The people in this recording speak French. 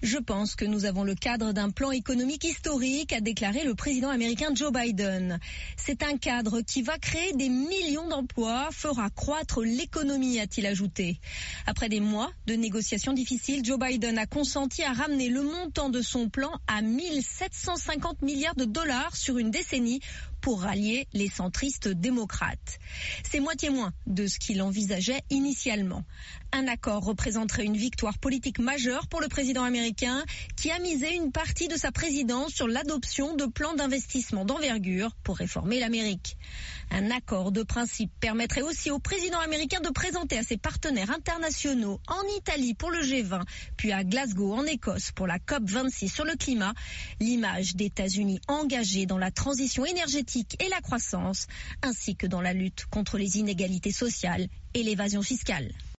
Je pense que nous avons le cadre d'un plan économique historique, a déclaré le président américain Joe Biden. C'est un cadre qui va créer des millions d'emplois, fera croître l'économie, a-t-il ajouté. Après des mois de négociations difficiles, Joe Biden a consenti à ramener le montant de son plan à 1 750 milliards de dollars sur une décennie pour rallier les centristes démocrates. C'est moitié moins de ce qu'il envisageait initialement. Un accord représenterait une victoire politique majeure pour le président américain qui a misé une partie de sa présidence sur l'adoption de plans d'investissement d'envergure pour réformer l'Amérique. Un accord de principe permettrait aussi au président américain de présenter à ses partenaires internationaux en Italie pour le G20, puis à Glasgow en Écosse pour la COP26 sur le climat, l'image d'États-Unis engagés dans la transition énergétique et la croissance, ainsi que dans la lutte contre les inégalités sociales et l'évasion fiscale.